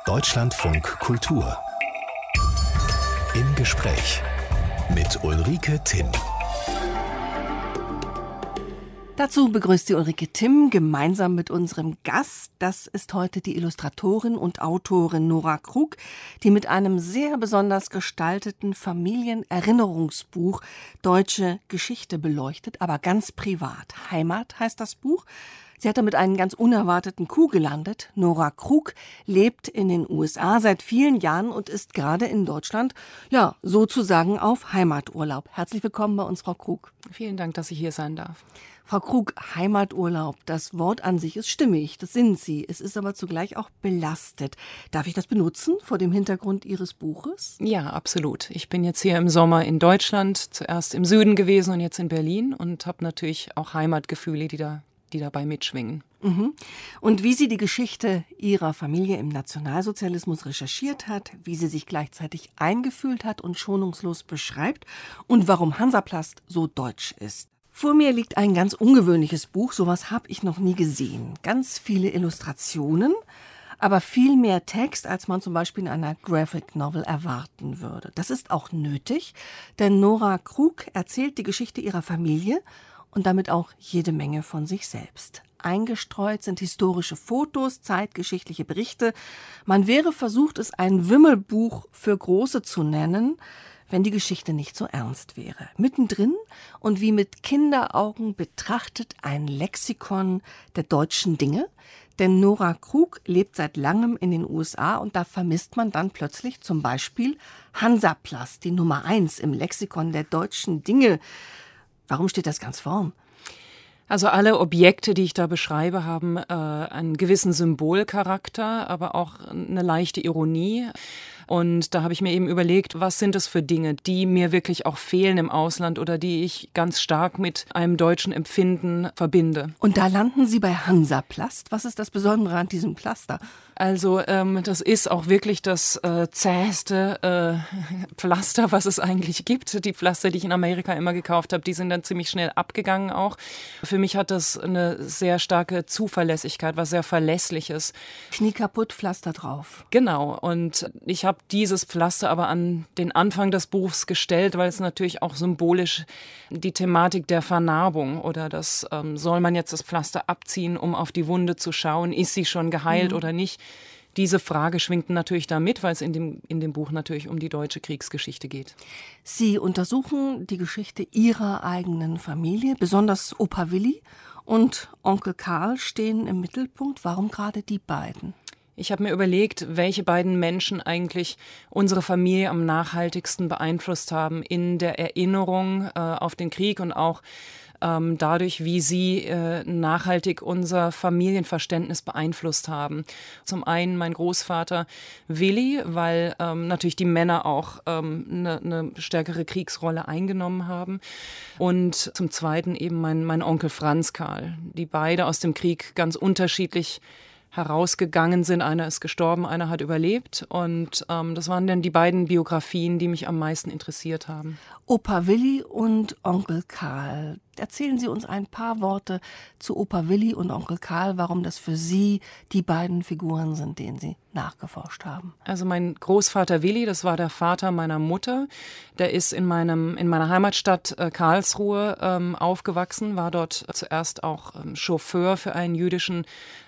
Deutschlandfunk Kultur. Im Gespräch mit Ulrike Timm. Dazu begrüßt sie Ulrike Timm gemeinsam mit unserem Gast. Das ist heute die Illustratorin und Autorin Nora Krug, die mit einem sehr besonders gestalteten Familienerinnerungsbuch deutsche Geschichte beleuchtet, aber ganz privat. Heimat heißt das Buch. Sie hat damit einen ganz unerwarteten Coup gelandet. Nora Krug lebt in den USA seit vielen Jahren und ist gerade in Deutschland, ja, sozusagen auf Heimaturlaub. Herzlich willkommen bei uns, Frau Krug. Vielen Dank, dass ich hier sein darf. Frau Krug, Heimaturlaub, das Wort an sich ist stimmig, das sind Sie. Es ist aber zugleich auch belastet. Darf ich das benutzen vor dem Hintergrund Ihres Buches? Ja, absolut. Ich bin jetzt hier im Sommer in Deutschland, zuerst im Süden gewesen und jetzt in Berlin und habe natürlich auch Heimatgefühle, die dabei mitschwingen. Mhm. Und wie sie die Geschichte ihrer Familie im Nationalsozialismus recherchiert hat, wie sie sich gleichzeitig eingefühlt hat und schonungslos beschreibt und warum Hansaplast so deutsch ist. Vor mir liegt ein ganz ungewöhnliches Buch, sowas habe ich noch nie gesehen. Ganz viele Illustrationen, aber viel mehr Text, als man zum Beispiel in einer Graphic Novel erwarten würde. Das ist auch nötig, denn Nora Krug erzählt die Geschichte ihrer Familie und damit auch jede Menge von sich selbst. Eingestreut sind historische Fotos, zeitgeschichtliche Berichte. Man wäre versucht, es ein Wimmelbuch für Große zu nennen, wenn die Geschichte nicht so ernst wäre. Mittendrin und wie mit Kinderaugen betrachtet ein Lexikon der deutschen Dinge. Denn Nora Krug lebt seit langem in den USA und da vermisst man dann plötzlich zum Beispiel Hansaplast, die Nummer 1 im Lexikon der deutschen Dinge. Warum steht das ganz vorn? Also alle Objekte, die ich da beschreibe, haben einen gewissen Symbolcharakter, aber auch eine leichte Ironie. Und da habe ich mir eben überlegt, was sind es für Dinge, die mir wirklich auch fehlen im Ausland oder die ich ganz stark mit einem deutschen Empfinden verbinde. Und da landen Sie bei Hansaplast. Was ist das Besondere an diesem Pflaster? Also das ist auch wirklich das zäheste Pflaster, was es eigentlich gibt. Die Pflaster, die ich in Amerika immer gekauft habe, die sind dann ziemlich schnell abgegangen auch. Für mich hat das eine sehr starke Zuverlässigkeit, was sehr Verlässliches. Knie kaputt, Pflaster drauf. Genau, und ich habe dieses Pflaster aber an den Anfang des Buchs gestellt, weil es natürlich auch symbolisch die Thematik der Vernarbung oder das soll man jetzt das Pflaster abziehen, um auf die Wunde zu schauen, ist sie schon geheilt oder nicht? Diese Frage schwingt natürlich da mit, weil es in dem Buch natürlich um die deutsche Kriegsgeschichte geht. Sie untersuchen die Geschichte Ihrer eigenen Familie, besonders Opa Willi und Onkel Karl stehen im Mittelpunkt. Warum gerade die beiden? Ich habe mir überlegt, welche beiden Menschen eigentlich unsere Familie am nachhaltigsten beeinflusst haben in der Erinnerung auf den Krieg und auch dadurch, wie sie nachhaltig unser Familienverständnis beeinflusst haben. Zum einen mein Großvater Willi, weil natürlich die Männer auch eine stärkere Kriegsrolle eingenommen haben. Und zum zweiten eben mein Onkel Franz Karl, die beide aus dem Krieg ganz unterschiedlich herausgegangen sind. Einer ist gestorben, einer hat überlebt. Und das waren dann die beiden Biografien, die mich am meisten interessiert haben. Opa Willi und Onkel Karl. Erzählen Sie uns ein paar Worte zu Opa Willi und Onkel Karl, warum das für Sie die beiden Figuren sind, denen Sie nachgeforscht haben. Also mein Großvater Willi, das war der Vater meiner Mutter. Der ist in meiner Heimatstadt Karlsruhe aufgewachsen, war dort zuerst auch Chauffeur für einen jüdischen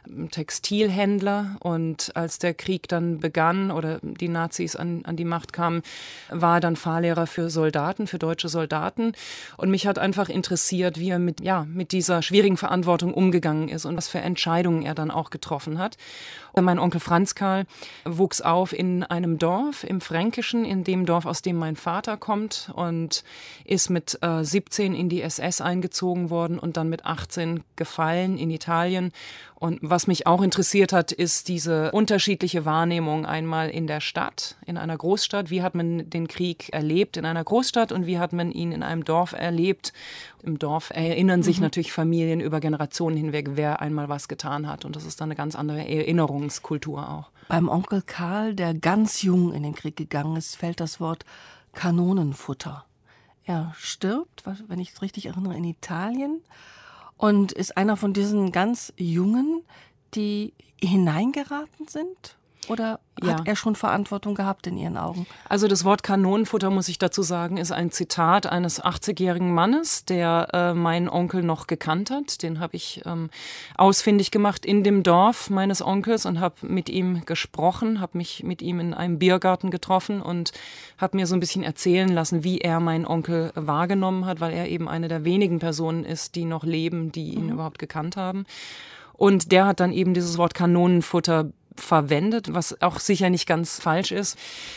Textilhändler. Und als der Krieg dann begann oder die Nazis an die Macht kamen, war er dann Fahrlehrer für Soldaten, für deutsche Soldaten. Und mich hat einfach interessiert, wie er mit dieser schwierigen Verantwortung umgegangen ist und was für Entscheidungen er dann auch getroffen hat. Und mein Onkel Franz Karl wuchs auf in einem Dorf im Fränkischen, in dem Dorf, aus dem mein Vater kommt, und ist mit 17 in die SS eingezogen worden und dann mit 18 gefallen in Italien. Und was mich auch interessiert hat, ist diese unterschiedliche Wahrnehmung einmal in der Stadt, in einer Großstadt. Wie hat man den Krieg erlebt in einer Großstadt und wie hat man ihn in einem Dorf erlebt? Im Dorf erinnern sich natürlich Familien über Generationen hinweg, wer einmal was getan hat. Und das ist dann eine ganz andere Erinnerungskultur auch. Beim Onkel Karl, der ganz jung in den Krieg gegangen ist, fällt das Wort Kanonenfutter. Er stirbt, wenn ich es richtig erinnere, in Italien und ist einer von diesen ganz Jungen, die hineingeraten sind? Oder hat er schon Verantwortung gehabt in Ihren Augen? Also das Wort Kanonenfutter, muss ich dazu sagen, ist ein Zitat eines 80-jährigen Mannes, der meinen Onkel noch gekannt hat. Den habe ich ausfindig gemacht in dem Dorf meines Onkels und habe mit ihm gesprochen, habe mich mit ihm in einem Biergarten getroffen und habe mir so ein bisschen erzählen lassen, wie er meinen Onkel wahrgenommen hat, weil er eben eine der wenigen Personen ist, die noch leben, die ihn überhaupt gekannt haben. Und der hat dann eben dieses Wort Kanonenfutter verwendet, was auch sicher nicht ganz falsch ist,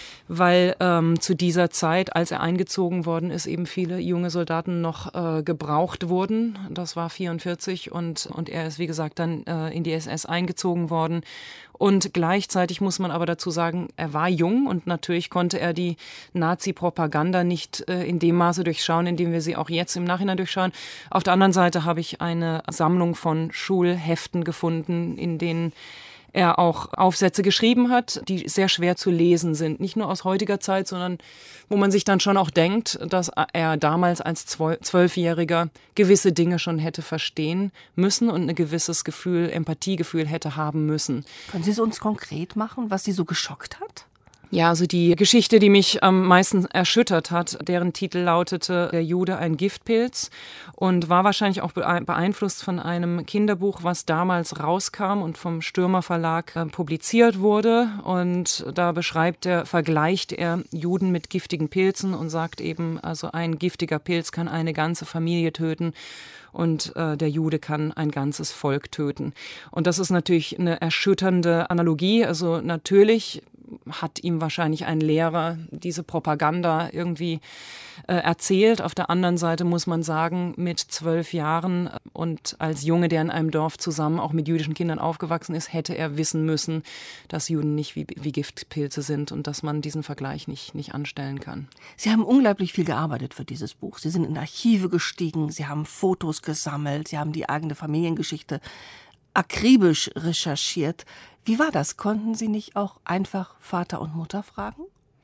weil zu dieser Zeit, als er eingezogen worden ist, eben viele junge Soldaten noch gebraucht wurden. Das war 1944 und er ist, wie gesagt, dann in die SS eingezogen worden. Und gleichzeitig muss man aber dazu sagen, er war jung und natürlich konnte er die Nazi-Propaganda nicht in dem Maße durchschauen, in dem wir sie auch jetzt im Nachhinein durchschauen. Auf der anderen Seite habe ich eine Sammlung von Schulheften gefunden, in denen er auch Aufsätze geschrieben hat, die sehr schwer zu lesen sind. Nicht nur aus heutiger Zeit, sondern wo man sich dann schon auch denkt, dass er damals als 12-Jähriger gewisse Dinge schon hätte verstehen müssen und ein gewisses Gefühl, Empathiegefühl hätte haben müssen. Können Sie es uns konkret machen, was Sie so geschockt hat? Ja, also die Geschichte, die mich am meisten erschüttert hat, deren Titel lautete Der Jude, ein Giftpilz und war wahrscheinlich auch beeinflusst von einem Kinderbuch, was damals rauskam und vom Stürmer Verlag publiziert wurde. Und da vergleicht er Juden mit giftigen Pilzen und sagt eben, also ein giftiger Pilz kann eine ganze Familie töten. Und der Jude kann ein ganzes Volk töten. Und das ist natürlich eine erschütternde Analogie. Also natürlich hat ihm wahrscheinlich ein Lehrer diese Propaganda irgendwie erzählt. Auf der anderen Seite muss man sagen, mit 12 Jahren und als Junge, der in einem Dorf zusammen auch mit jüdischen Kindern aufgewachsen ist, hätte er wissen müssen, dass Juden nicht wie Giftpilze sind und dass man diesen Vergleich nicht anstellen kann. Sie haben unglaublich viel gearbeitet für dieses Buch. Sie sind in Archive gestiegen, Sie haben Fotos gesammelt, Sie haben die eigene Familiengeschichte akribisch recherchiert. Wie war das? Konnten Sie nicht auch einfach Vater und Mutter fragen?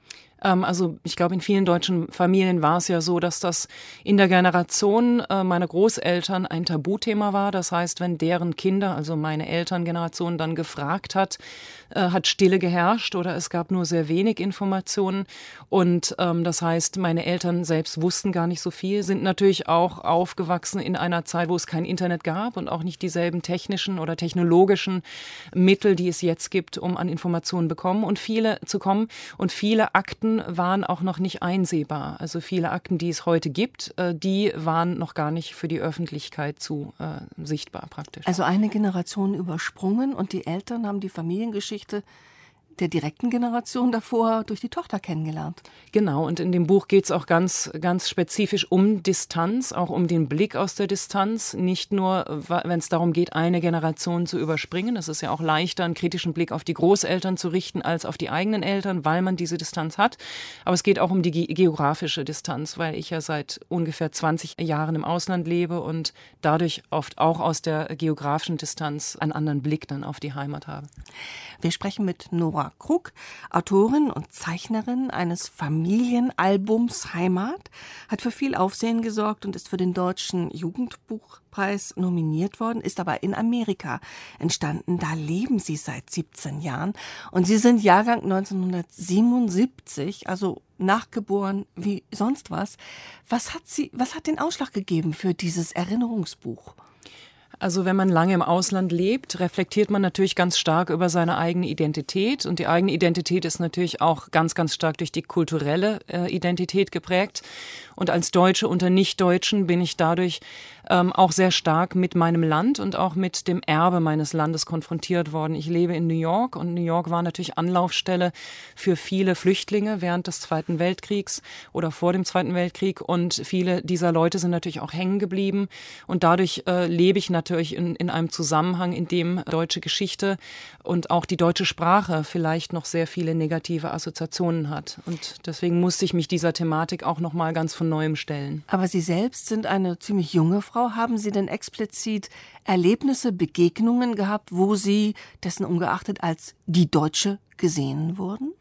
Also ich glaube, in vielen deutschen Familien war es ja so, dass das in der Generation meiner Großeltern ein Tabuthema war. Das heißt, wenn deren Kinder, also meine Elterngeneration, dann gefragt hat Stille geherrscht oder es gab nur sehr wenig Informationen. Und das heißt, meine Eltern selbst wussten gar nicht so viel, sind natürlich auch aufgewachsen in einer Zeit, wo es kein Internet gab und auch nicht dieselben technischen oder technologischen Mittel, die es jetzt gibt, um an Informationen zu kommen. Und viele Akten waren auch noch nicht einsehbar. Also viele Akten, die es heute gibt, die waren noch gar nicht für die Öffentlichkeit sichtbar praktisch. Also eine Generation übersprungen und die Eltern haben die Familiengeschichte der direkten Generation davor durch die Tochter kennengelernt. Genau, und in dem Buch geht es auch ganz, ganz spezifisch um Distanz, auch um den Blick aus der Distanz. Nicht nur, wenn es darum geht, eine Generation zu überspringen. Es ist ja auch leichter, einen kritischen Blick auf die Großeltern zu richten, als auf die eigenen Eltern, weil man diese Distanz hat. Aber es geht auch um die geografische Distanz, weil ich ja seit ungefähr 20 Jahren im Ausland lebe und dadurch oft auch aus der geografischen Distanz einen anderen Blick dann auf die Heimat habe. Wir sprechen mit Nora Krug, Autorin und Zeichnerin eines Familienalbums Heimat, hat für viel Aufsehen gesorgt und ist für den Deutschen Jugendbuchpreis nominiert worden, ist aber in Amerika entstanden. Da leben Sie seit 17 Jahren und Sie sind Jahrgang 1977, also nachgeboren wie sonst was. Was hat den Ausschlag gegeben für dieses Erinnerungsbuch? Also wenn man lange im Ausland lebt, reflektiert man natürlich ganz stark über seine eigene Identität. Und die eigene Identität ist natürlich auch ganz, ganz stark durch die kulturelle Identität geprägt. Und als Deutsche unter Nichtdeutschen bin ich dadurch auch sehr stark mit meinem Land und auch mit dem Erbe meines Landes konfrontiert worden. Ich lebe in New York und New York war natürlich Anlaufstelle für viele Flüchtlinge während des Zweiten Weltkriegs oder vor dem Zweiten Weltkrieg. Und viele dieser Leute sind natürlich auch hängen geblieben. Und dadurch lebe ich natürlich in einem Zusammenhang, in dem deutsche Geschichte und auch die deutsche Sprache vielleicht noch sehr viele negative Assoziationen hat. Und deswegen musste ich mich dieser Thematik auch noch mal ganz von Neuem stellen. Aber Sie selbst sind eine ziemlich junge Frau. Haben Sie denn explizit Erlebnisse, Begegnungen gehabt, wo Sie dessen ungeachtet als die Deutsche gesehen wurden?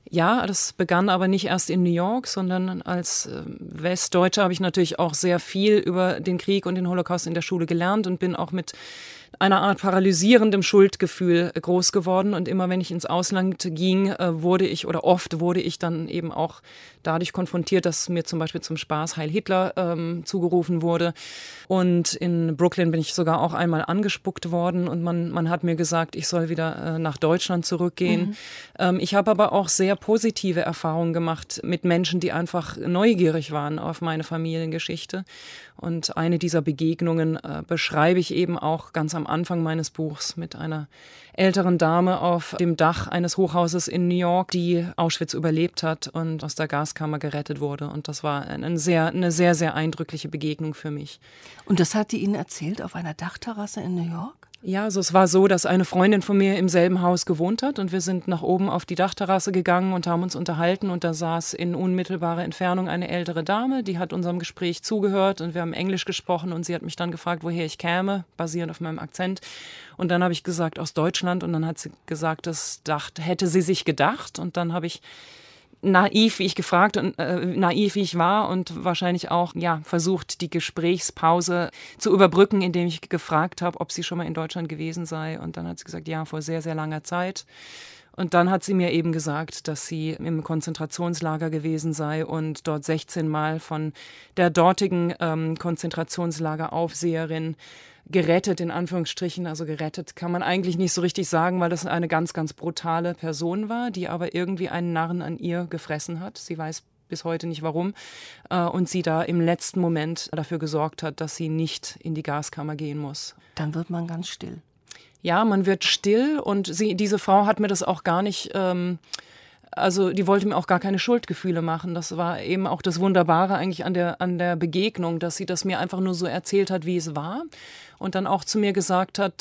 Ja, das begann aber nicht erst in New York, sondern als Westdeutsche habe ich natürlich auch sehr viel über den Krieg und den Holocaust in der Schule gelernt und bin auch mit einer Art paralysierendem Schuldgefühl groß geworden. Und immer wenn ich ins Ausland ging, oft wurde ich dann eben auch dadurch konfrontiert, dass mir zum Beispiel zum Spaß Heil Hitler zugerufen wurde. Und in Brooklyn bin ich sogar auch einmal angespuckt worden und man hat mir gesagt, ich soll wieder nach Deutschland zurückgehen. Ich habe aber auch sehr positive Erfahrungen gemacht mit Menschen, die einfach neugierig waren auf meine Familiengeschichte. Und eine dieser Begegnungen beschreibe ich eben auch ganz am Anfang meines Buchs mit einer älteren Dame auf dem Dach eines Hochhauses in New York, die Auschwitz überlebt hat und aus der Gaskammer gerettet wurde. Und das war eine sehr, sehr eindrückliche Begegnung für mich. Und das hat die Ihnen erzählt auf einer Dachterrasse in New York? Ja, also es war so, dass eine Freundin von mir im selben Haus gewohnt hat und wir sind nach oben auf die Dachterrasse gegangen und haben uns unterhalten und da saß in unmittelbarer Entfernung eine ältere Dame, die hat unserem Gespräch zugehört und wir haben Englisch gesprochen und sie hat mich dann gefragt, woher ich käme, basierend auf meinem Akzent. Und dann habe ich gesagt, aus Deutschland und dann hat sie gesagt, hätte sie sich gedacht und dann habe ich naiv, wie ich gefragt und naiv, wie ich war und wahrscheinlich auch versucht, die Gesprächspause zu überbrücken, indem ich gefragt habe, ob sie schon mal in Deutschland gewesen sei. Und dann hat sie gesagt, ja, vor sehr, sehr langer Zeit. Und dann hat sie mir eben gesagt, dass sie im Konzentrationslager gewesen sei und dort 16 Mal von der dortigen Konzentrationslageraufseherin gerettet, in Anführungsstrichen, also gerettet kann man eigentlich nicht so richtig sagen, weil das eine ganz, ganz brutale Person war, die aber irgendwie einen Narren an ihr gefressen hat. Sie weiß bis heute nicht warum. Und sie da im letzten Moment dafür gesorgt hat, dass sie nicht in die Gaskammer gehen muss. Dann wird man ganz still. Ja, man wird still und diese Frau hat mir das auch gar nicht... Also die wollte mir auch gar keine Schuldgefühle machen. Das war eben auch das Wunderbare eigentlich an der Begegnung, dass sie das mir einfach nur so erzählt hat, wie es war. Und dann auch zu mir gesagt hat,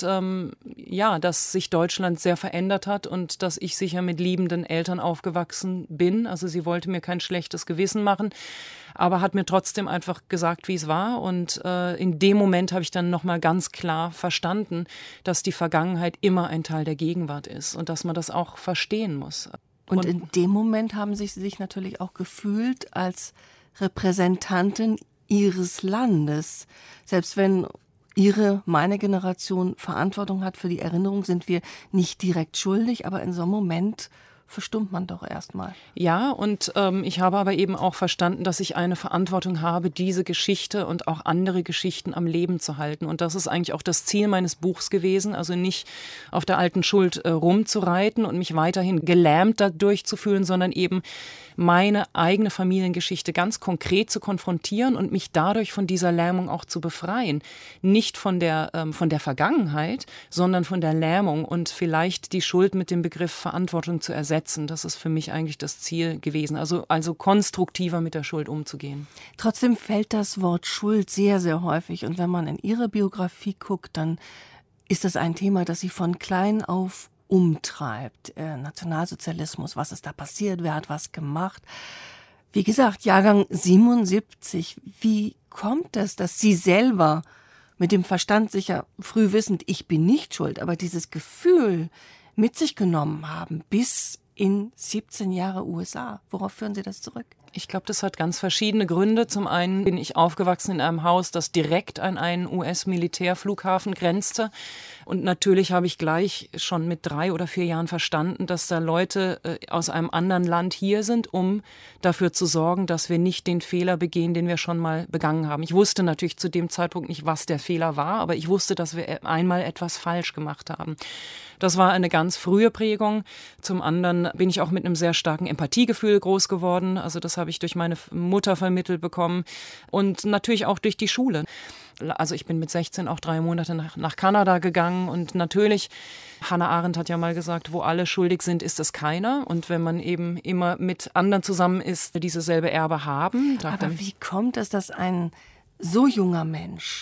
dass sich Deutschland sehr verändert hat und dass ich sicher mit liebenden Eltern aufgewachsen bin. Also sie wollte mir kein schlechtes Gewissen machen, aber hat mir trotzdem einfach gesagt, wie es war. Und in dem Moment habe ich dann nochmal ganz klar verstanden, dass die Vergangenheit immer ein Teil der Gegenwart ist und dass man das auch verstehen muss. Und in dem Moment haben Sie sich natürlich auch gefühlt als Repräsentantin Ihres Landes. Selbst wenn meine Generation Verantwortung hat für die Erinnerung, sind wir nicht direkt schuldig, aber in so einem Moment verstummt man doch erstmal. Ja, und ich habe aber eben auch verstanden, dass ich eine Verantwortung habe, diese Geschichte und auch andere Geschichten am Leben zu halten. Und das ist eigentlich auch das Ziel meines Buchs gewesen, also nicht auf der alten Schuld rumzureiten und mich weiterhin gelähmt dadurch zu fühlen, sondern eben meine eigene Familiengeschichte ganz konkret zu konfrontieren und mich dadurch von dieser Lähmung auch zu befreien. Nicht von der Vergangenheit, sondern von der Lähmung und vielleicht die Schuld mit dem Begriff Verantwortung zu ersetzen. Das ist für mich eigentlich das Ziel gewesen, also konstruktiver mit der Schuld umzugehen. Trotzdem fällt das Wort Schuld sehr, sehr häufig. Und wenn man in Ihre Biografie guckt, dann ist das ein Thema, das Sie von klein auf umtreibt. Nationalsozialismus, was ist da passiert, wer hat was gemacht? Wie gesagt, Jahrgang 77. Wie kommt es, dass Sie selber mit dem Verstand sicher früh wissend, ich bin nicht schuld, aber dieses Gefühl mit sich genommen haben bis in 17 Jahre USA? Worauf führen Sie das zurück? Ich glaube, das hat ganz verschiedene Gründe. Zum einen bin ich aufgewachsen in einem Haus, das direkt an einen US-Militärflughafen grenzte. Und natürlich habe ich gleich schon mit 3 oder 4 Jahren verstanden, dass da Leute aus einem anderen Land hier sind, um dafür zu sorgen, dass wir nicht den Fehler begehen, den wir schon mal begangen haben. Ich wusste natürlich zu dem Zeitpunkt nicht, was der Fehler war, aber ich wusste, dass wir einmal etwas falsch gemacht haben. Das war eine ganz frühe Prägung. Zum anderen bin ich auch mit einem sehr starken Empathiegefühl groß geworden. Also das habe ich durch meine Mutter vermittelt bekommen und natürlich auch durch die Schule. Also ich bin mit 16 auch 3 Monate nach Kanada gegangen und natürlich, Hannah Arendt hat ja mal gesagt, wo alle schuldig sind, ist es keiner. Und wenn man eben immer mit anderen zusammen ist, die dieses selbe Erbe haben. Aber wie kommt es, dass ein so junger Mensch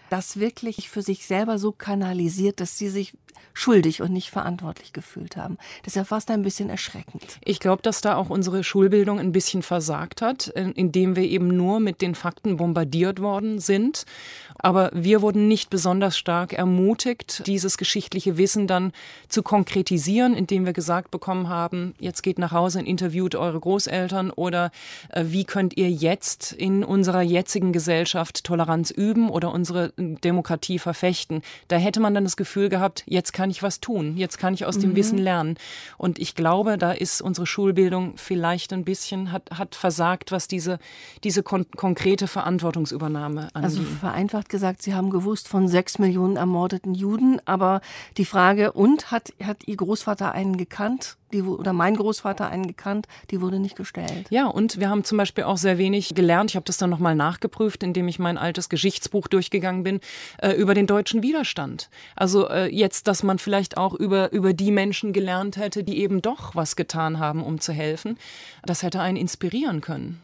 das wirklich für sich selber so kanalisiert, dass sie sich schuldig und nicht verantwortlich gefühlt haben. Das ist ja fast ein bisschen erschreckend. Ich glaube, dass da auch unsere Schulbildung ein bisschen versagt hat, indem wir eben nur mit den Fakten bombardiert worden sind. Aber wir wurden nicht besonders stark ermutigt, dieses geschichtliche Wissen dann zu konkretisieren, indem wir gesagt bekommen haben, jetzt geht nach Hause und interviewt eure Großeltern oder wie könnt ihr jetzt in unserer jetzigen Gesellschaft Toleranz üben oder unsere Demokratie verfechten. Da hätte man dann das Gefühl gehabt, jetzt kann ich was tun, jetzt kann ich aus dem Wissen lernen. Und ich glaube, da ist unsere Schulbildung vielleicht ein bisschen, hat versagt, was diese konkrete Verantwortungsübernahme angeht. Also vereinfacht gesagt, Sie haben gewusst von 6 Millionen ermordeten Juden, aber die Frage, und hat Ihr Großvater einen gekannt? Oder mein Großvater einen gekannt, die wurde nicht gestellt. Ja, und wir haben zum Beispiel auch sehr wenig gelernt. Ich habe das dann nochmal nachgeprüft, indem ich mein altes Geschichtsbuch durchgegangen bin, über den deutschen Widerstand. Also jetzt, dass man vielleicht auch über die Menschen gelernt hätte, die eben doch was getan haben, um zu helfen. Das hätte einen inspirieren können.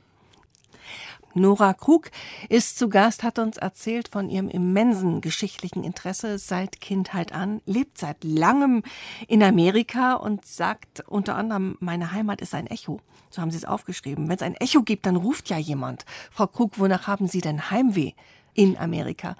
Nora Krug ist zu Gast, hat uns erzählt von ihrem immensen geschichtlichen Interesse seit Kindheit an, lebt seit langem in Amerika und sagt unter anderem, meine Heimat ist ein Echo. So haben Sie es aufgeschrieben. Wenn es ein Echo gibt, dann ruft ja jemand. Frau Krug, wonach haben Sie denn Heimweh in Amerika?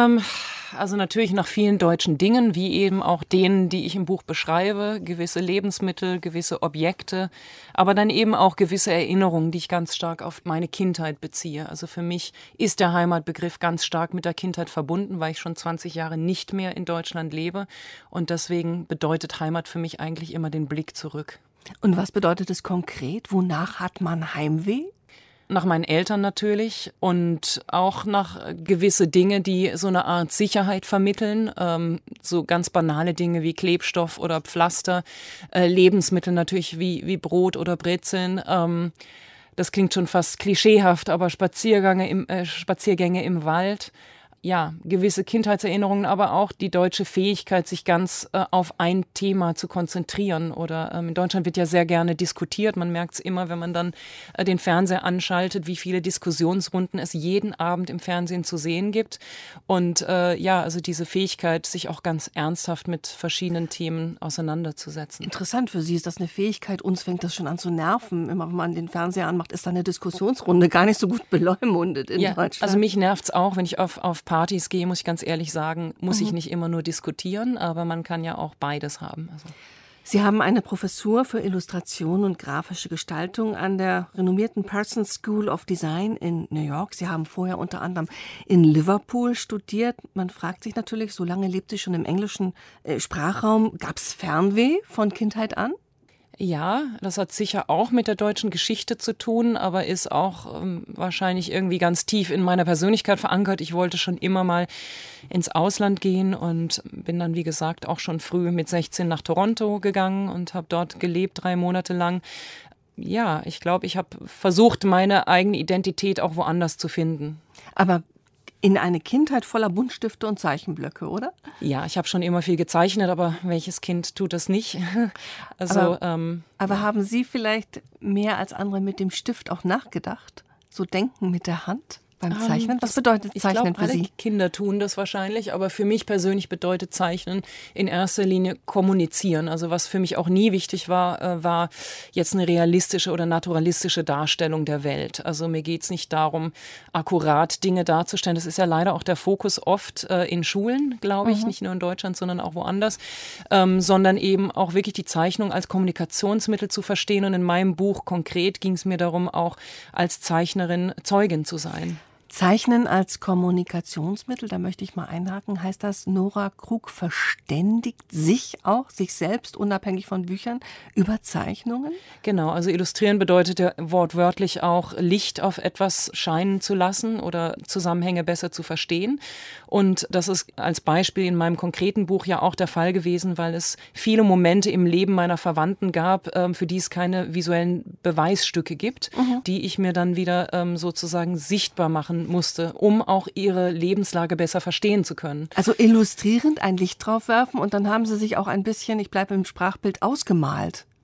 Also natürlich nach vielen deutschen Dingen, wie eben auch denen, die ich im Buch beschreibe, gewisse Lebensmittel, gewisse Objekte, aber dann eben auch gewisse Erinnerungen, die ich ganz stark auf meine Kindheit beziehe. Also für mich ist der Heimatbegriff ganz stark mit der Kindheit verbunden, weil ich schon 20 Jahre nicht mehr in Deutschland lebe und deswegen bedeutet Heimat für mich eigentlich immer den Blick zurück. Und was bedeutet es konkret? Wonach hat man Heimweh? Nach meinen Eltern natürlich und auch nach gewisse Dinge, die so eine Art Sicherheit vermitteln. So ganz banale Dinge wie Klebstoff oder Pflaster, Lebensmittel natürlich wie Brot oder Brezeln. Das klingt schon fast klischeehaft, aber Spaziergänge im Wald. Ja, gewisse Kindheitserinnerungen, aber auch die deutsche Fähigkeit, sich ganz auf ein Thema zu konzentrieren. Oder in Deutschland wird ja sehr gerne diskutiert. Man merkt es immer, wenn man dann den Fernseher anschaltet, wie viele Diskussionsrunden es jeden Abend im Fernsehen zu sehen gibt. Und also diese Fähigkeit, sich auch ganz ernsthaft mit verschiedenen Themen auseinanderzusetzen. Interessant, für Sie ist das eine Fähigkeit. Uns fängt das schon an zu nerven. Immer wenn man den Fernseher anmacht, ist da eine Diskussionsrunde gar nicht so gut beleumundet in Deutschland. Also mich nervt es auch, wenn ich auf Partys gehe, muss ich ganz ehrlich sagen, muss ich nicht immer nur diskutieren, aber man kann ja auch beides haben. Also. Sie haben eine Professur für Illustration und grafische Gestaltung an der renommierten Parsons School of Design in New York. Sie haben vorher unter anderem in Liverpool studiert. Man fragt sich natürlich, so lange lebt sie schon im englischen Sprachraum. Gab es Fernweh von Kindheit an? Ja, das hat sicher auch mit der deutschen Geschichte zu tun, aber ist auch wahrscheinlich irgendwie ganz tief in meiner Persönlichkeit verankert. Ich wollte schon immer mal ins Ausland gehen und bin dann, wie gesagt, auch schon früh mit 16 nach Toronto gegangen und habe dort gelebt, 3 Monate lang. Ja, ich glaube, ich habe versucht, meine eigene Identität auch woanders zu finden. Aber in eine Kindheit voller Buntstifte und Zeichenblöcke, oder? Ja, ich habe schon immer viel gezeichnet, aber welches Kind tut das nicht? Also, aber haben Sie vielleicht mehr als andere mit dem Stift auch nachgedacht? So denken mit der Hand beim Zeichnen? Was bedeutet Zeichnen für Sie? Alle Kinder tun das wahrscheinlich, aber für mich persönlich bedeutet Zeichnen in erster Linie kommunizieren. Also was für mich auch nie wichtig war, war jetzt eine realistische oder naturalistische Darstellung der Welt. Also mir geht es nicht darum, akkurat Dinge darzustellen. Das ist ja leider auch der Fokus oft in Schulen, glaube ich, nicht nur in Deutschland, sondern auch woanders, sondern eben auch wirklich die Zeichnung als Kommunikationsmittel zu verstehen. Und in meinem Buch konkret ging es mir darum, auch als Zeichnerin Zeugin zu sein. Zeichnen als Kommunikationsmittel, da möchte ich mal einhaken, heißt das, Nora Krug verständigt sich selbst, unabhängig von Büchern, über Zeichnungen? Genau, also illustrieren bedeutet ja wortwörtlich auch Licht auf etwas scheinen zu lassen oder Zusammenhänge besser zu verstehen. Und das ist als Beispiel in meinem konkreten Buch ja auch der Fall gewesen, weil es viele Momente im Leben meiner Verwandten gab, für die es keine visuellen Beweisstücke gibt, die ich mir dann wieder sozusagen sichtbar machen musste, um auch ihre Lebenslage besser verstehen zu können. Also illustrierend ein Licht drauf werfen und dann haben Sie sich auch ein bisschen, ich bleibe im Sprachbild, ausgemalt.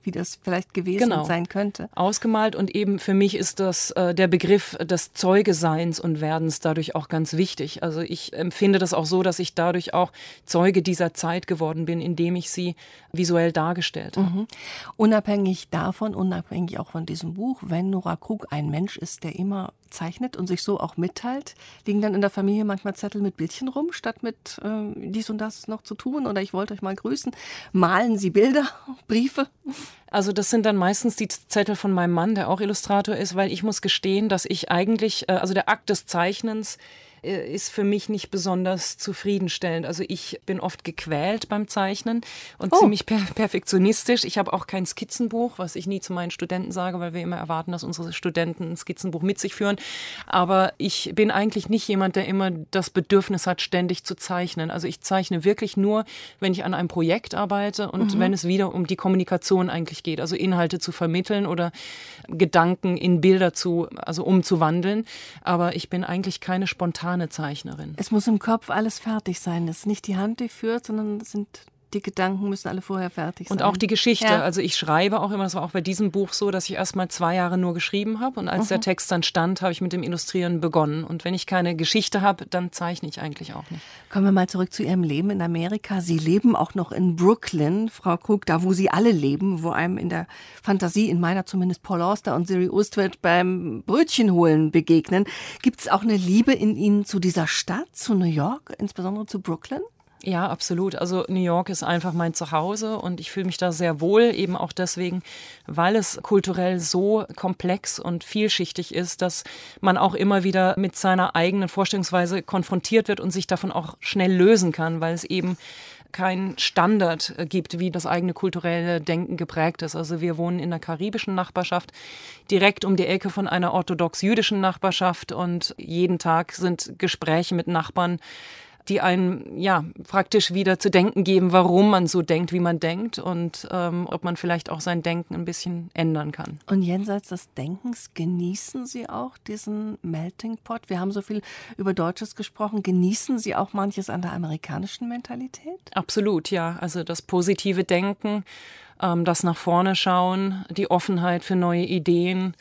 wie das vielleicht gewesen sein könnte. Ausgemalt, und eben für mich ist das der Begriff des Zeugeseins und Werdens dadurch auch ganz wichtig. Also ich empfinde das auch so, dass ich dadurch auch Zeuge dieser Zeit geworden bin, indem ich sie visuell dargestellt habe. Mhm. Unabhängig davon, unabhängig auch von diesem Buch, wenn Nora Krug ein Mensch ist, der immer zeichnet und sich so auch mitteilt, liegen dann in der Familie manchmal Zettel mit Bildchen rum, statt mit dies und das noch zu tun oder ich wollte euch mal grüßen. Malen Sie Bilder, Briefe? Also das sind dann meistens die Zettel von meinem Mann, der auch Illustrator ist, weil ich muss gestehen, dass ich eigentlich, also der Akt des Zeichnens ist für mich nicht besonders zufriedenstellend. Also ich bin oft gequält beim Zeichnen und ziemlich perfektionistisch. Ich habe auch kein Skizzenbuch, was ich nie zu meinen Studenten sage, weil wir immer erwarten, dass unsere Studenten ein Skizzenbuch mit sich führen. Aber ich bin eigentlich nicht jemand, der immer das Bedürfnis hat, ständig zu zeichnen. Also ich zeichne wirklich nur, wenn ich an einem Projekt arbeite und wenn es wieder um die Kommunikation eigentlich geht. Also Inhalte zu vermitteln oder Gedanken in Bilder umzuwandeln. Aber ich bin eigentlich keine spontane Zeichnerin. Es muss im Kopf alles fertig sein. Es ist nicht die Hand, die führt, sondern die Gedanken müssen alle vorher fertig sein. Und auch die Geschichte. Ja. Also ich schreibe auch immer, das war auch bei diesem Buch so, dass ich erst mal 2 Jahre nur geschrieben habe. Und als der Text dann stand, habe ich mit dem Illustrieren begonnen. Und wenn ich keine Geschichte habe, dann zeichne ich eigentlich auch nicht. Kommen wir mal zurück zu Ihrem Leben in Amerika. Sie leben auch noch in Brooklyn, Frau Krug, da wo Sie alle leben, wo einem in der Fantasie, in meiner zumindest, Paul Auster und Siri Ostwald beim Brötchenholen begegnen. Gibt es auch eine Liebe in Ihnen zu dieser Stadt, zu New York, insbesondere zu Brooklyn? Ja, absolut. Also New York ist einfach mein Zuhause und ich fühle mich da sehr wohl, eben auch deswegen, weil es kulturell so komplex und vielschichtig ist, dass man auch immer wieder mit seiner eigenen Vorstellungsweise konfrontiert wird und sich davon auch schnell lösen kann, weil es eben keinen Standard gibt, wie das eigene kulturelle Denken geprägt ist. Also wir wohnen in der karibischen Nachbarschaft, direkt um die Ecke von einer orthodox-jüdischen Nachbarschaft und jeden Tag sind Gespräche mit Nachbarn, die einen praktisch wieder zu denken geben, warum man so denkt, wie man denkt und ob man vielleicht auch sein Denken ein bisschen ändern kann. Und jenseits des Denkens genießen Sie auch diesen Melting Pot? Wir haben so viel über Deutsches gesprochen. Genießen Sie auch manches an der amerikanischen Mentalität? Absolut, ja. Also das positive Denken, das nach vorne schauen, die Offenheit für neue Ideen.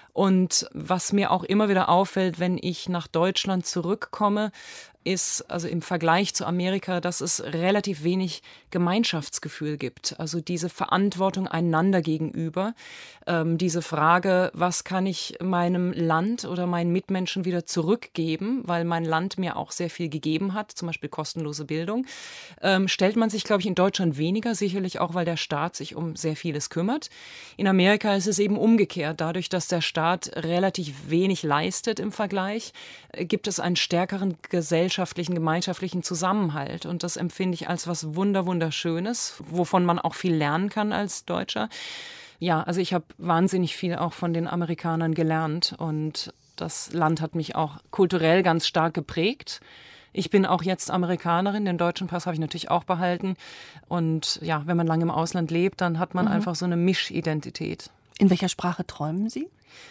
Und was mir auch immer wieder auffällt, wenn ich nach Deutschland zurückkomme, ist also im Vergleich zu Amerika, dass es relativ wenig Gemeinschaftsgefühl gibt. Also diese Verantwortung einander gegenüber, diese Frage, was kann ich meinem Land oder meinen Mitmenschen wieder zurückgeben, weil mein Land mir auch sehr viel gegeben hat, zum Beispiel kostenlose Bildung, stellt man sich, glaube ich, in Deutschland weniger, sicherlich auch, weil der Staat sich um sehr vieles kümmert. In Amerika ist es eben umgekehrt. Dadurch, dass der Staat relativ wenig leistet im Vergleich, gibt es einen stärkeren gesellschaftlichen, gemeinschaftlichen Zusammenhalt. Und das empfinde ich als was Wunderschönes, wovon man auch viel lernen kann als Deutscher. Ja, also ich habe wahnsinnig viel auch von den Amerikanern gelernt und das Land hat mich auch kulturell ganz stark geprägt. Ich bin auch jetzt Amerikanerin, den deutschen Pass habe ich natürlich auch behalten. Und ja, wenn man lange im Ausland lebt, dann hat man einfach so eine Mischidentität. In welcher Sprache träumen Sie?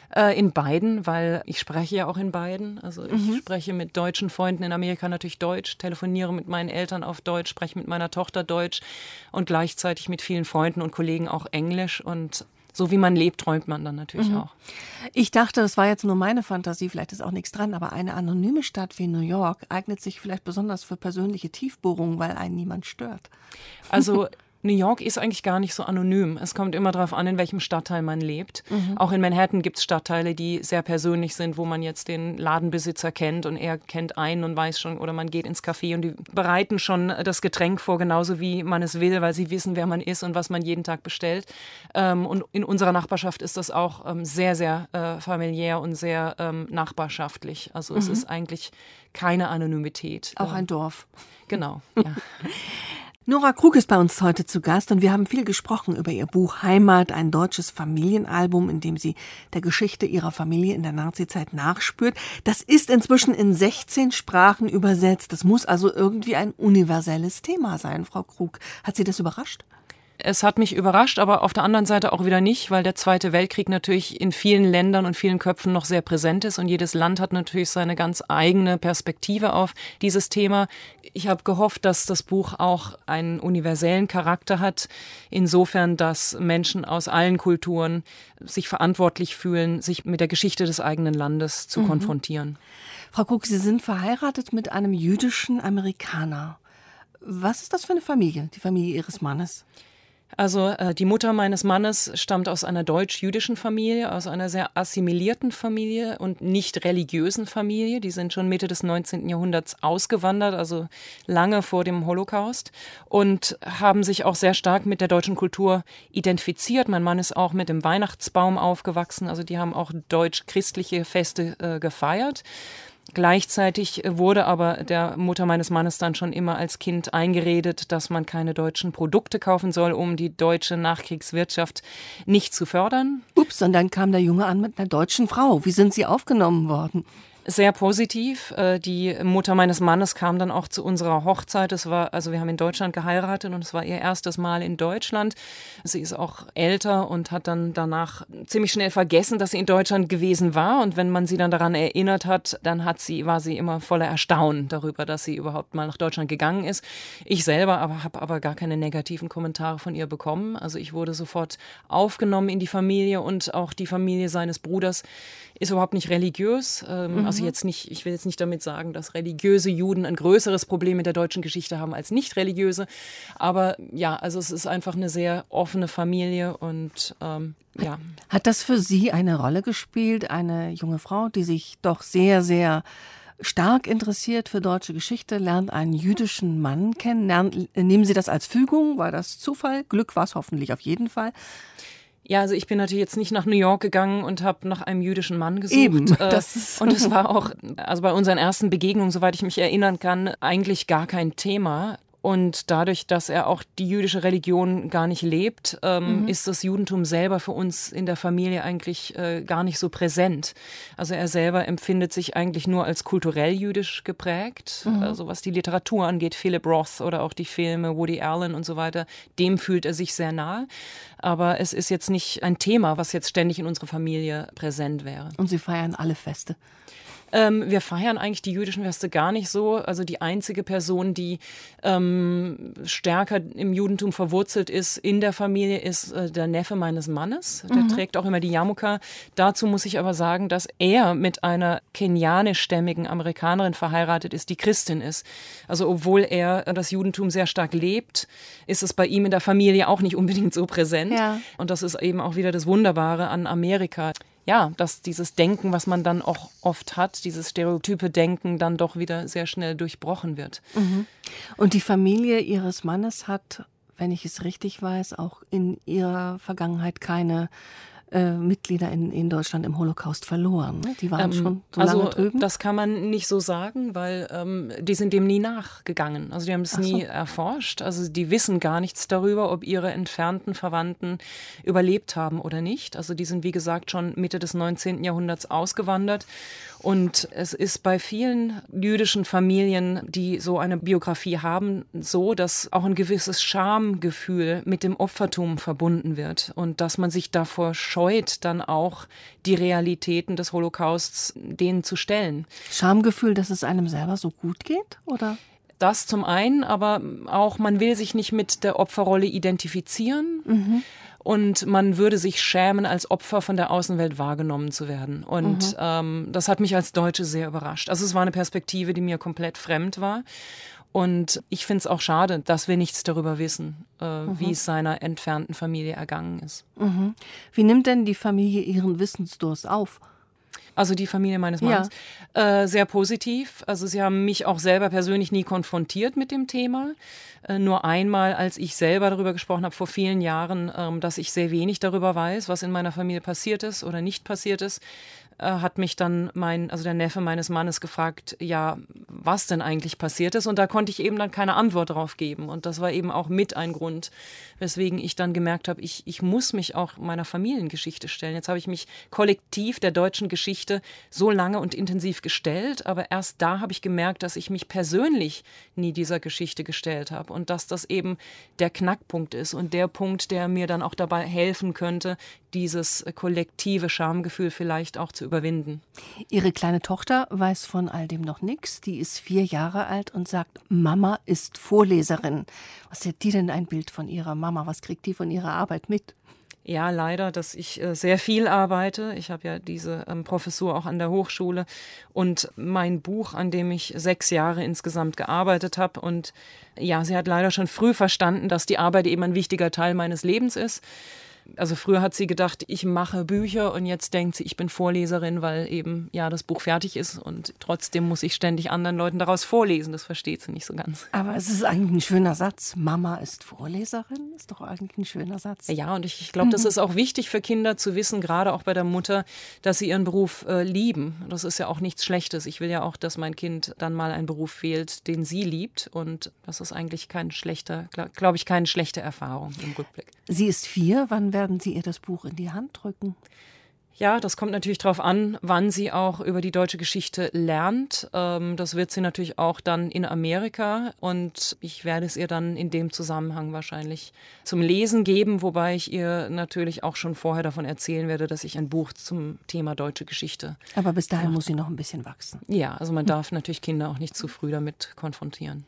In beiden, weil ich spreche ja auch in beiden. Also ich spreche mit deutschen Freunden in Amerika natürlich Deutsch, telefoniere mit meinen Eltern auf Deutsch, spreche mit meiner Tochter Deutsch und gleichzeitig mit vielen Freunden und Kollegen auch Englisch. Und so wie man lebt, träumt man dann natürlich auch. Ich dachte, das war jetzt nur meine Fantasie, vielleicht ist auch nichts dran, aber eine anonyme Stadt wie New York eignet sich vielleicht besonders für persönliche Tiefbohrungen, weil einen niemand stört. Also New York ist eigentlich gar nicht so anonym. Es kommt immer darauf an, in welchem Stadtteil man lebt. Auch in Manhattan gibt es Stadtteile, die sehr persönlich sind, wo man jetzt den Ladenbesitzer kennt und er kennt einen und weiß schon, oder man geht ins Café und die bereiten schon das Getränk vor, genauso wie man es will, weil sie wissen, wer man ist und was man jeden Tag bestellt. Und in unserer Nachbarschaft ist das auch sehr, sehr familiär und sehr nachbarschaftlich. Also es ist eigentlich keine Anonymität. Auch ein Dorf. Genau, ja. Nora Krug ist bei uns heute zu Gast und wir haben viel gesprochen über ihr Buch Heimat, ein deutsches Familienalbum, in dem sie der Geschichte ihrer Familie in der Nazizeit nachspürt. Das ist inzwischen in 16 Sprachen übersetzt. Das muss also irgendwie ein universelles Thema sein, Frau Krug. Hat Sie das überrascht? Es hat mich überrascht, aber auf der anderen Seite auch wieder nicht, weil der Zweite Weltkrieg natürlich in vielen Ländern und vielen Köpfen noch sehr präsent ist und jedes Land hat natürlich seine ganz eigene Perspektive auf dieses Thema. Ich habe gehofft, dass das Buch auch einen universellen Charakter hat, insofern, dass Menschen aus allen Kulturen sich verantwortlich fühlen, sich mit der Geschichte des eigenen Landes zu konfrontieren. Frau Cook, Sie sind verheiratet mit einem jüdischen Amerikaner. Was ist das für eine Familie, die Familie Ihres Mannes? Also die Mutter meines Mannes stammt aus einer deutsch-jüdischen Familie, aus einer sehr assimilierten Familie und nicht religiösen Familie. Die sind schon Mitte des 19. Jahrhunderts ausgewandert, also lange vor dem Holocaust und haben sich auch sehr stark mit der deutschen Kultur identifiziert. Mein Mann ist auch mit dem Weihnachtsbaum aufgewachsen, also die haben auch deutsch-christliche Feste gefeiert. Gleichzeitig wurde aber der Mutter meines Mannes dann schon immer als Kind eingeredet, dass man keine deutschen Produkte kaufen soll, um die deutsche Nachkriegswirtschaft nicht zu fördern. Ups, und dann kam der Junge an mit einer deutschen Frau. Wie sind Sie aufgenommen worden? Sehr positiv. Die Mutter meines Mannes kam dann auch zu unserer Hochzeit. Wir haben in Deutschland geheiratet und es war ihr erstes Mal in Deutschland. Sie ist auch älter und hat dann danach ziemlich schnell vergessen, dass sie in Deutschland gewesen war. Und wenn man sie dann daran erinnert hat, dann war sie immer voller Erstaunen darüber, dass sie überhaupt mal nach Deutschland gegangen ist. Ich selber habe aber gar keine negativen Kommentare von ihr bekommen. Also ich wurde sofort aufgenommen in die Familie und auch die Familie seines Bruders ist überhaupt nicht religiös. Also ich will jetzt nicht damit sagen, dass religiöse Juden ein größeres Problem mit der deutschen Geschichte haben als nicht religiöse. Aber ja, also es ist einfach eine sehr offene Familie und ja. Hat das für Sie eine Rolle gespielt, eine junge Frau, die sich doch sehr, sehr stark interessiert für deutsche Geschichte, lernt einen jüdischen Mann kennen? Nehmen Sie das als Fügung? War das Zufall? Glück war es hoffentlich auf jeden Fall. Ja, also ich bin natürlich jetzt nicht nach New York gegangen und habe nach einem jüdischen Mann gesucht. Eben, und es war auch, also bei unseren ersten Begegnungen, soweit ich mich erinnern kann, eigentlich gar kein Thema. Und dadurch, dass er auch die jüdische Religion gar nicht lebt, ist das Judentum selber für uns in der Familie eigentlich gar nicht so präsent. Also er selber empfindet sich eigentlich nur als kulturell jüdisch geprägt. Also was die Literatur angeht, Philip Roth oder auch die Filme, Woody Allen und so weiter, dem fühlt er sich sehr nahe. Aber es ist jetzt nicht ein Thema, was jetzt ständig in unserer Familie präsent wäre. Und Sie feiern alle Feste? Wir feiern eigentlich die jüdischen Feste gar nicht so. Also die einzige Person, die stärker im Judentum verwurzelt ist in der Familie, ist der Neffe meines Mannes. Der trägt auch immer die Yarmulke. Dazu muss ich aber sagen, dass er mit einer kenianischstämmigen Amerikanerin verheiratet ist, die Christin ist. Also obwohl er das Judentum sehr stark lebt, ist es bei ihm in der Familie auch nicht unbedingt so präsent. Ja. Und das ist eben auch wieder das Wunderbare an Amerika. Ja, dass dieses Denken, was man dann auch oft hat, dieses stereotype Denken dann doch wieder sehr schnell durchbrochen wird. Und die Familie Ihres Mannes hat, wenn ich es richtig weiß, auch in ihrer Vergangenheit keine Mitglieder in Deutschland im Holocaust verloren. Ne? Die waren schon so lange drüben. Das kann man nicht so sagen, weil die sind dem nie nachgegangen. Also die haben es nie erforscht. Also die wissen gar nichts darüber, ob ihre entfernten Verwandten überlebt haben oder nicht. Also die sind, wie gesagt, schon Mitte des 19. Jahrhunderts ausgewandert. Und es ist bei vielen jüdischen Familien, die so eine Biografie haben, so, dass auch ein gewisses Schamgefühl mit dem Opfertum verbunden wird und dass man sich davor scheut, dann auch die Realitäten des Holocausts denen zu stellen. Schamgefühl, dass es einem selber so gut geht, oder? Das zum einen, aber auch man will sich nicht mit der Opferrolle identifizieren. Und man würde sich schämen, als Opfer von der Außenwelt wahrgenommen zu werden. Und das hat mich als Deutsche sehr überrascht. Also es war eine Perspektive, die mir komplett fremd war. Und ich finde es auch schade, dass wir nichts darüber wissen, wie es seiner entfernten Familie ergangen ist. Wie nimmt denn die Familie ihren Wissensdurst auf? Also die Familie meines Mannes. Ja. Sehr positiv. Also sie haben mich auch selber persönlich nie konfrontiert mit dem Thema. Nur einmal, als ich selber darüber gesprochen habe, vor vielen Jahren, dass ich sehr wenig darüber weiß, was in meiner Familie passiert ist oder nicht passiert ist, hat mich dann der Neffe meines Mannes gefragt, ja, was denn eigentlich passiert ist. Und da konnte ich eben dann keine Antwort drauf geben. Und das war eben auch mit ein Grund, weswegen ich dann gemerkt habe, ich muss mich auch meiner Familiengeschichte stellen. Jetzt habe ich mich kollektiv der deutschen Geschichte so lange und intensiv gestellt, aber erst da habe ich gemerkt, dass ich mich persönlich nie dieser Geschichte gestellt habe und dass das eben der Knackpunkt ist und der Punkt, der mir dann auch dabei helfen könnte, dieses kollektive Schamgefühl vielleicht auch zu überwinden. Ihre kleine Tochter weiß von all dem noch nichts. Die ist 4 Jahre alt und sagt, Mama ist Vorleserin. Was hat die denn ein Bild von ihrer Mama? Was kriegt die von ihrer Arbeit mit? Ja, leider, dass ich sehr viel arbeite. Ich habe ja diese Professur auch an der Hochschule und mein Buch, an dem ich 6 Jahre insgesamt gearbeitet habe. Und ja, sie hat leider schon früh verstanden, dass die Arbeit eben ein wichtiger Teil meines Lebens ist. Also früher hat sie gedacht, ich mache Bücher und jetzt denkt sie, ich bin Vorleserin, weil eben ja das Buch fertig ist und trotzdem muss ich ständig anderen Leuten daraus vorlesen. Das versteht sie nicht so ganz. Aber es ist eigentlich ein schöner Satz. Mama ist Vorleserin, ist doch eigentlich ein schöner Satz. Ja, und ich glaube, das ist auch wichtig für Kinder zu wissen, gerade auch bei der Mutter, dass sie ihren Beruf lieben. Das ist ja auch nichts Schlechtes. Ich will ja auch, dass mein Kind dann mal einen Beruf wählt, den sie liebt. Und das ist eigentlich keine schlechte Erfahrung im Rückblick. Sie ist 4. Wann werden Sie ihr das Buch in die Hand drücken? Ja, das kommt natürlich darauf an, wann sie auch über die deutsche Geschichte lernt. Das wird sie natürlich auch dann in Amerika und ich werde es ihr dann in dem Zusammenhang wahrscheinlich zum Lesen geben, wobei ich ihr natürlich auch schon vorher davon erzählen werde, dass ich ein Buch zum Thema deutsche Geschichte Aber bis dahin muss sie noch ein bisschen wachsen. Ja, also man darf natürlich Kinder auch nicht zu früh damit konfrontieren.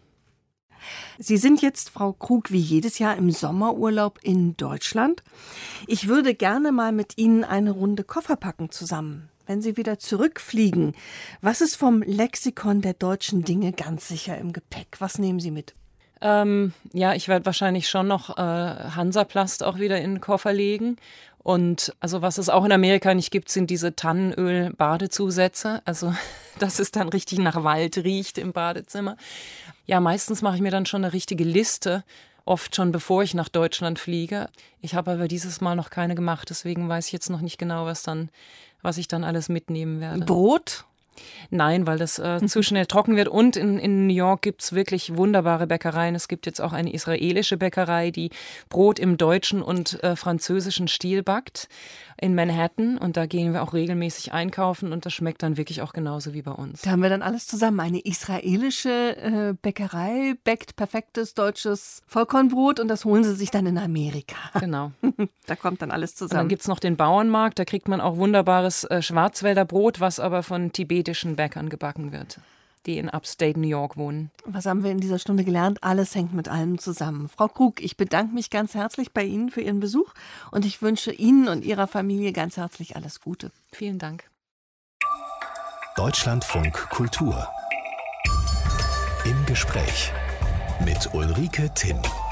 Sie sind jetzt, Frau Krug, wie jedes Jahr im Sommerurlaub in Deutschland. Ich würde gerne mal mit Ihnen eine Runde Koffer packen zusammen. Wenn Sie wieder zurückfliegen, was ist vom Lexikon der deutschen Dinge ganz sicher im Gepäck? Was nehmen Sie mit? Ja, ich werde wahrscheinlich schon noch Hansaplast auch wieder in den Koffer legen. Und also was es auch in Amerika nicht gibt, sind diese Tannenöl-Badezusätze. Also dass es dann richtig nach Wald riecht im Badezimmer. Ja, meistens mache ich mir dann schon eine richtige Liste, oft schon bevor ich nach Deutschland fliege. Ich habe aber dieses Mal noch keine gemacht, deswegen weiß ich jetzt noch nicht genau, was ich dann alles mitnehmen werde. Brot? Nein, weil das zu schnell trocken wird. Und in New York gibt es wirklich wunderbare Bäckereien. Es gibt jetzt auch eine israelische Bäckerei, die Brot im deutschen und französischen Stil backt in Manhattan. Und da gehen wir auch regelmäßig einkaufen und das schmeckt dann wirklich auch genauso wie bei uns. Da haben wir dann alles zusammen. Eine israelische Bäckerei bäckt perfektes deutsches Vollkornbrot und das holen sie sich dann in Amerika. Genau. Da kommt dann alles zusammen. Und dann gibt es noch den Bauernmarkt. Da kriegt man auch wunderbares Schwarzwälder Brot, was aber von tibetischen Bäckern gebacken wird, die in Upstate New York wohnen. Was haben wir in dieser Stunde gelernt? Alles hängt mit allem zusammen. Frau Krug, ich bedanke mich ganz herzlich bei Ihnen für Ihren Besuch und ich wünsche Ihnen und Ihrer Familie ganz herzlich alles Gute. Vielen Dank. Deutschlandfunk Kultur. Im Gespräch mit Ulrike Timm.